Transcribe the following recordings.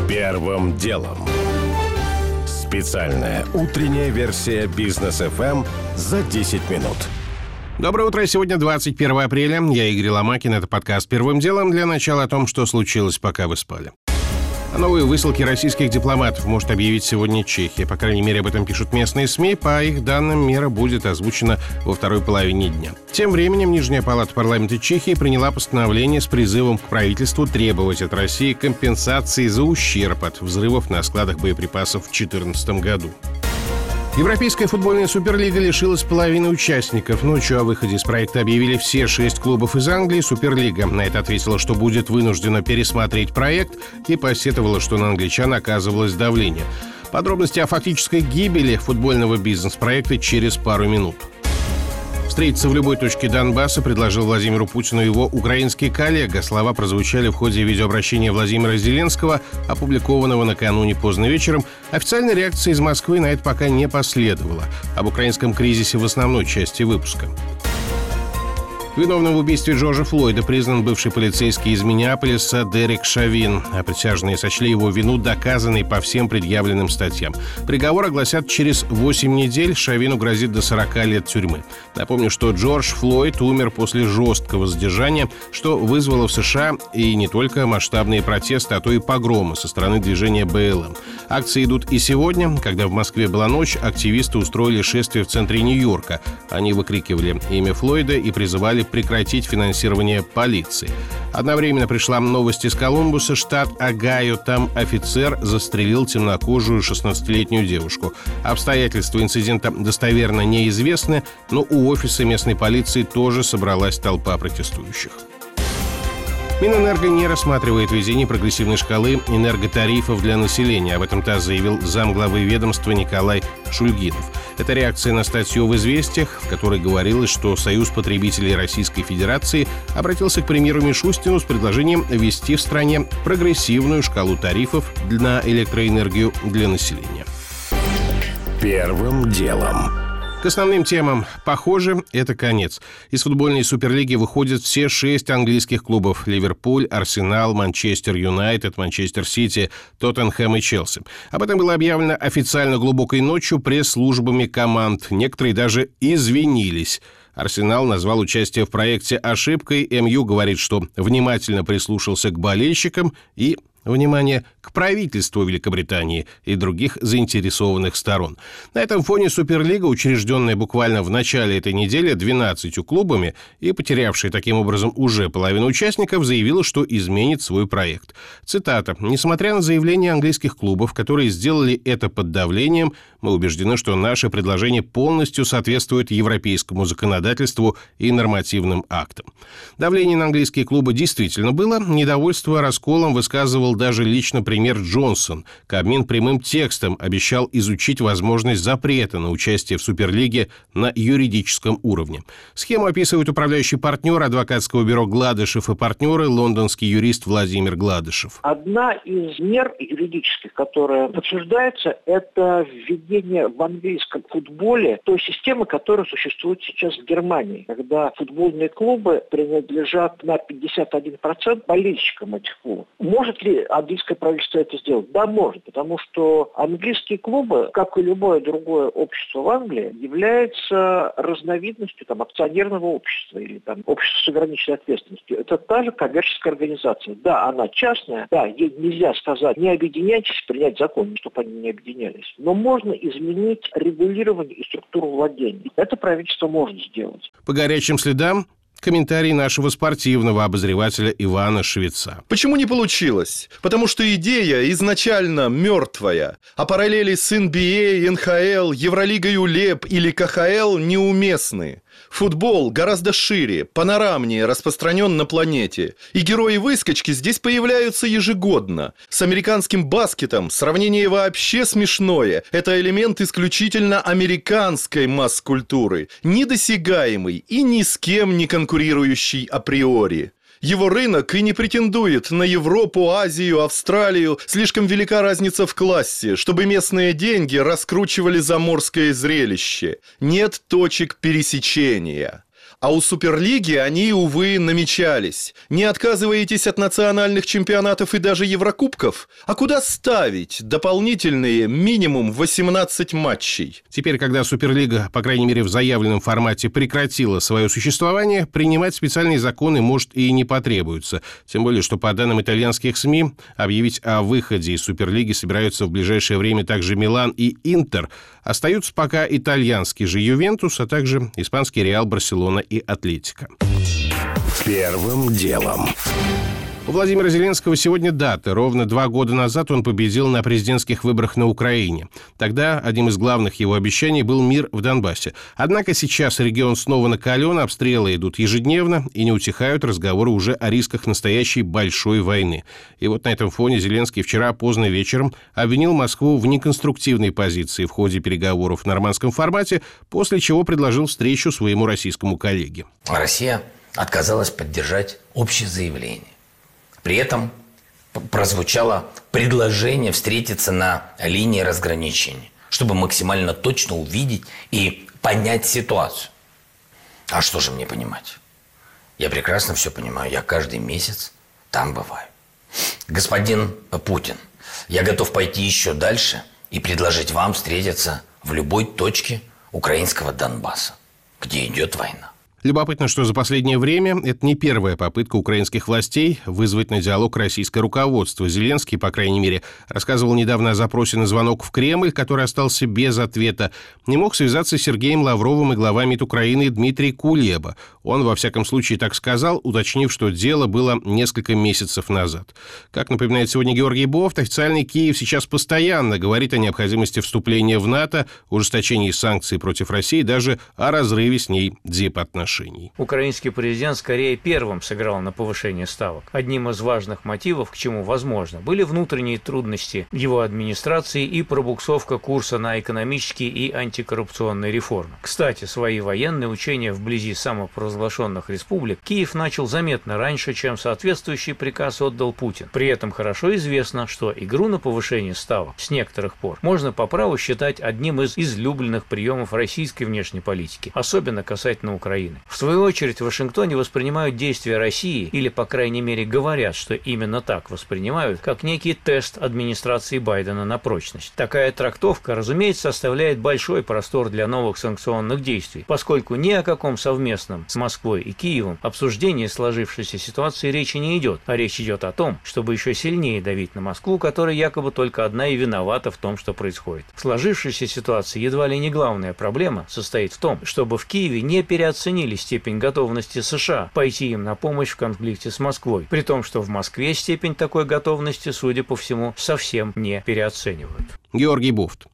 Первым делом. Специальная утренняя версия Бизнес ФМ за 10 минут. Доброе утро. Сегодня 21 апреля. Я Игорь Ломакин. Это подкаст «Первым делом». Для начала о том, что случилось, пока вы спали. О новой высылке российских дипломатов может объявить сегодня Чехия. По крайней мере, об этом пишут местные СМИ. По их данным, мера будет озвучена во второй половине дня. Тем временем Нижняя палата парламента Чехии приняла постановление с призывом к правительству требовать от России компенсации за ущерб от взрывов на складах боеприпасов в 2014 году. Европейская футбольная суперлига лишилась половины участников. Ночью о выходе из проекта объявили все 6 клубов из Англии. Суперлига на это ответила, что будет вынуждена пересмотреть проект, и посетовала, что на англичан оказывалось давление. Подробности о фактической гибели футбольного бизнес-проекта через пару минут. Встретиться в любой точке Донбасса предложил Владимиру Путину его украинский коллега. Слова прозвучали в ходе видеообращения Владимира Зеленского, опубликованного накануне поздно вечером. Официальной реакции из Москвы на это пока не последовало. Об украинском кризисе в основной части выпуска. Виновным в убийстве Джорджа Флойда признан бывший полицейский из Миннеаполиса Дерек Шавин. А присяжные сочли его вину доказанной по всем предъявленным статьям. Приговор огласят через 8 недель. Шавину грозит до 40 лет тюрьмы. Напомню, что Джордж Флойд умер после жесткого задержания, что вызвало в США и не только масштабные протесты, а то и погромы со стороны движения БЛМ. Акции идут и сегодня. Когда в Москве была ночь, активисты устроили шествие в центре Нью-Йорка. Они выкрикивали имя Флойда и призывали прекратить финансирование полиции. Одновременно пришла новость из Колумбуса, штат Огайо. Там офицер застрелил темнокожую 16-летнюю девушку. Обстоятельства инцидента достоверно неизвестны, но у офиса местной полиции тоже собралась толпа протестующих. Минэнерго не рассматривает введение прогрессивной шкалы энерготарифов для населения. Об этом ТАСС заявил замглавы ведомства Николай Шульгинов. Это реакция на статью в «Известиях», в которой говорилось, что Союз потребителей Российской Федерации обратился к премьеру Мишустину с предложением ввести в стране прогрессивную шкалу тарифов на электроэнергию для населения. Первым делом. К основным темам. Похоже, это конец. Из футбольной суперлиги выходят все 6 английских клубов: Ливерпуль, Арсенал, Манчестер Юнайтед, Манчестер Сити, Тоттенхэм и Челси. Об этом было объявлено официально глубокой ночью пресс-службами команд. Некоторые даже извинились. Арсенал назвал участие в проекте ошибкой. МЮ говорит, что внимательно прислушался к болельщикам и... внимание, к правительству Великобритании и других заинтересованных сторон. На этом фоне Суперлига, учрежденная буквально в начале этой недели 12 клубами и потерявшая таким образом уже половину участников, заявила, что изменит свой проект. Цитата. «Несмотря на заявления английских клубов, которые сделали это под давлением, мы убеждены, что наше предложение полностью соответствует европейскому законодательству и нормативным актам». Давление на английские клубы действительно было. Недовольство расколом высказывал даже лично премьер Джонсон. Кабмин прямым текстом обещал изучить возможность запрета на участие в Суперлиге на юридическом уровне. Схему описывает управляющий партнер адвокатского бюро «Гладышев и партнеры», лондонский юрист Владимир Гладышев. Одна из мер юридических, которая обсуждается, это введение в английском футболе той системы, которая существует сейчас в Германии, когда футбольные клубы принадлежат на 51% болельщикам этих клубов. Может ли английское правительство это сделать? Да, может, потому что английские клубы, как и любое другое общество в Англии, является разновидностью акционерного общества или общества с ограниченной ответственностью. Это та же коммерческая организация. Да, она частная, да, ей нельзя сказать, не объединяйтесь, принять закон, чтобы они не объединялись. Но можно изменить регулирование и структуру владений. Это правительство может сделать. По горячим следам комментарий нашего спортивного обозревателя Ивана Швеца. Почему не получилось? Потому что идея изначально мертвая, а параллели с NBA, НХЛ, Евролигой УЛЕП или КХЛ неуместны. Футбол гораздо шире, панорамнее распространен на планете, и герои-выскочки здесь появляются ежегодно. С американским баскетом сравнение вообще смешное. Это элемент исключительно американской масс-культуры, недосягаемый и ни с кем не конкурирующий априори. Его рынок и не претендует на Европу, Азию, Австралию. Слишком велика разница в классе, чтобы местные деньги раскручивали заморское зрелище. Нет точек пересечения. А у Суперлиги они, увы, намечались. Не отказываетесь от национальных чемпионатов и даже Еврокубков? А куда ставить дополнительные минимум 18 матчей? Теперь, когда Суперлига, по крайней мере в заявленном формате, прекратила свое существование, принимать специальные законы, может, и не потребуется. Тем более, что по данным итальянских СМИ, объявить о выходе из Суперлиги собираются в ближайшее время также Милан и Интер. Остаются пока итальянский же Ювентус, а также испанский Реал, Барселона и Атлетико. Первым делом. У Владимира Зеленского сегодня дата. Ровно 2 года назад он победил на президентских выборах на Украине. Тогда одним из главных его обещаний был мир в Донбассе. Однако сейчас регион снова накален, обстрелы идут ежедневно, и не утихают разговоры уже о рисках настоящей большой войны. И вот на этом фоне Зеленский вчера поздно вечером обвинил Москву в неконструктивной позиции в ходе переговоров в нормандском формате, после чего предложил встречу своему российскому коллеге. Россия отказалась поддержать общее заявление. При этом прозвучало предложение встретиться на линии разграничения, чтобы максимально точно увидеть и понять ситуацию. А что же мне понимать? Я прекрасно все понимаю. Я каждый месяц там бываю. Господин Путин, я готов пойти еще дальше и предложить вам встретиться в любой точке украинского Донбасса, где идет война. Любопытно, что за последнее время это не первая попытка украинских властей вызвать на диалог российское руководство. Зеленский, по крайней мере, рассказывал недавно о запросе на звонок в Кремль, который остался без ответа. Не мог связаться с Сергеем Лавровым и глава МИД Украины Дмитрий Кулеба. Он, во всяком случае, так сказал, уточнив, что дело было несколько месяцев назад. Как напоминает сегодня Георгий Бофт, официальный Киев сейчас постоянно говорит о необходимости вступления в НАТО, ужесточении санкций против России, даже о разрыве с ней дипотношений. Украинский президент скорее первым сыграл на повышение ставок. Одним из важных мотивов, к чему возможно, были внутренние трудности его администрации и пробуксовка курса на экономические и антикоррупционные реформы. Кстати, свои военные учения вблизи самопровозглашенных республик Киев начал заметно раньше, чем соответствующий приказ отдал Путин. При этом хорошо известно, что игру на повышение ставок с некоторых пор можно по праву считать одним из излюбленных приемов российской внешней политики, особенно касательно Украины. В свою очередь, в Вашингтоне воспринимают действия России, или, по крайней мере, говорят, что именно так воспринимают, как некий тест администрации Байдена на прочность. Такая трактовка, разумеется, оставляет большой простор для новых санкционных действий, поскольку ни о каком совместном с Москвой и Киевом обсуждении сложившейся ситуации речи не идет, а речь идет о том, чтобы еще сильнее давить на Москву, которая якобы только одна и виновата в том, что происходит. В сложившейся ситуации едва ли не главная проблема состоит в том, чтобы в Киеве не переоценили степень готовности США пойти им на помощь в конфликте с Москвой, при том, что в Москве степень такой готовности, судя по всему, совсем не переоценивают. Георгий Бофт.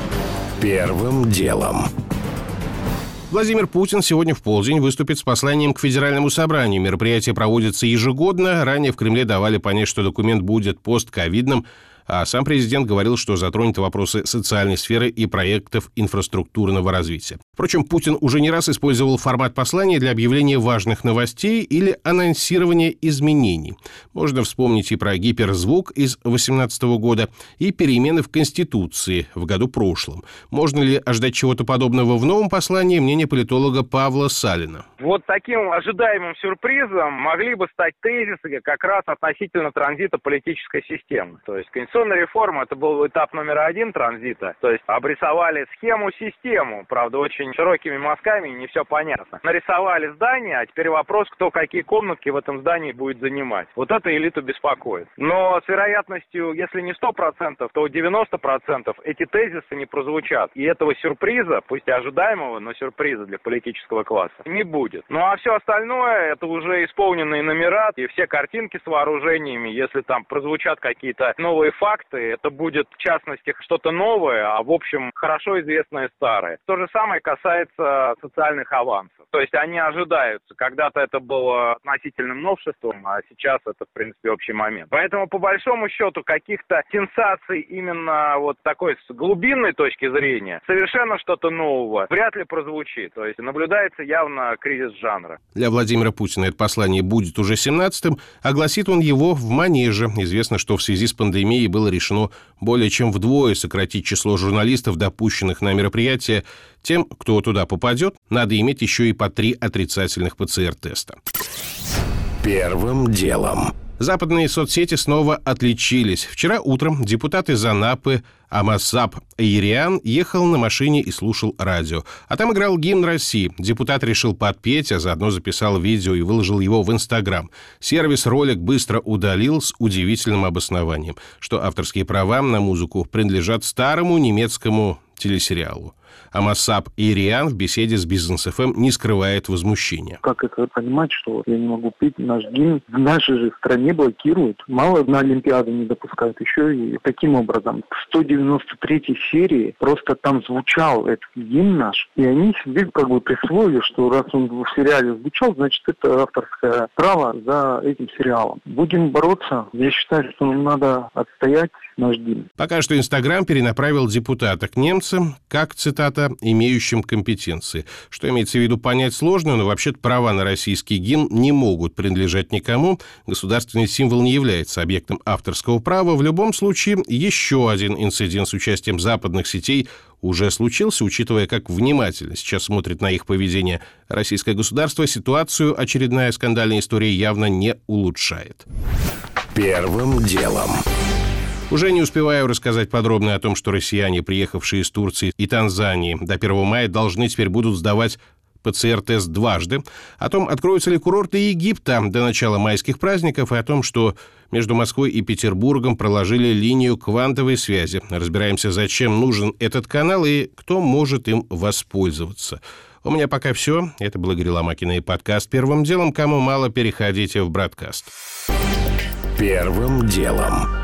Первым делом. Владимир Путин сегодня в полдень выступит с посланием к Федеральному собранию. Мероприятие проводится ежегодно. Ранее в Кремле давали понять, что документ будет постковидным, а сам президент говорил, что затронет вопросы социальной сферы и проектов инфраструктурного развития. Впрочем, Путин уже не раз использовал формат послания для объявления важных новостей или анонсирования изменений. Можно вспомнить и про гиперзвук из 2018 года, и перемены в Конституции в году прошлом. Можно ли ожидать чего-то подобного в новом послании? Мнение политолога Павла Салина. Вот таким ожидаемым сюрпризом могли бы стать тезисы как раз относительно транзита политической системы. То есть конституционная реформа — это был этап номер 1 транзита. То есть обрисовали схему-систему, правда, очень широкими мазками, не все понятно. Нарисовали здание, а теперь вопрос, кто какие комнатки в этом здании будет занимать. Вот это элиту беспокоит. Но с вероятностью, если не 100%, то 90% эти тезисы не прозвучат. И этого сюрприза, пусть и ожидаемого, но сюрприза для политического класса, не будет. Ну а все остальное — это уже исполненные номера и все картинки с вооружениями. Если там прозвучат какие-то новые факты, это будет в частности что-то новое, а в общем хорошо известное старое. То же самое касается социальных авансов. То есть они ожидаются. Когда-то это было относительным новшеством, а сейчас это, в принципе, общий момент. Поэтому, по большому счету, каких-то сенсаций именно вот такой с глубинной точки зрения, совершенно что-то нового вряд ли прозвучит. То есть наблюдается явно кризис жанра. Для Владимира Путина это послание будет уже 17-м. Огласит он его в Манеже. Известно, что в связи с пандемией было решено более чем вдвое сократить число журналистов, допущенных на мероприятие. Тем, кто туда попадет, надо иметь еще и по 3 отрицательных ПЦР-теста. Первым делом. Западные соцсети снова отличились. Вчера утром депутат из Анапы Амасап Айриан ехал на машине и слушал радио. А там играл гимн России. Депутат решил подпеть, а заодно записал видео и выложил его в Инстаграм. Сервис ролик быстро удалил с удивительным обоснованием, что авторские права на музыку принадлежат старому немецкому телесериалу. Амасап Айриан в беседе с Бизнес ФМ не скрывает возмущения. Как это понимать, что я не могу петь наш гимн? В нашей же стране блокируют. Мало на Олимпиаду не допускают, еще и таким образом. В 193-й серии просто там звучал этот гимн наш, и они себе как бы присвоили, что раз он в сериале звучал, значит это авторское право за этим сериалом. Будем бороться. Я считаю, что нам надо отстоять наш гимн. Пока что Инстаграм перенаправил депутата к немцам, как, цитата, имеющим компетенции. Что имеется в виду, понять сложно, но вообще-то права на российский гимн не могут принадлежать никому. Государственный символ не является объектом авторского права. В любом случае, еще один инцидент с участием западных сетей уже случился, учитывая, как внимательно сейчас смотрит на их поведение российское государство, ситуацию очередная скандальная история явно не улучшает. Первым делом. Уже не успеваю рассказать подробно о том, что россияне, приехавшие из Турции и Танзании до 1 мая, должны теперь будут сдавать ПЦР-тест дважды, о том, откроются ли курорты Египта до начала майских праздников, и о том, что между Москвой и Петербургом проложили линию квантовой связи. Разбираемся, зачем нужен этот канал и кто может им воспользоваться. У меня пока все. Это был Игорь Ломакин и подкаст «Первым делом». Кому мало, переходите в Бродкаст. Первым делом.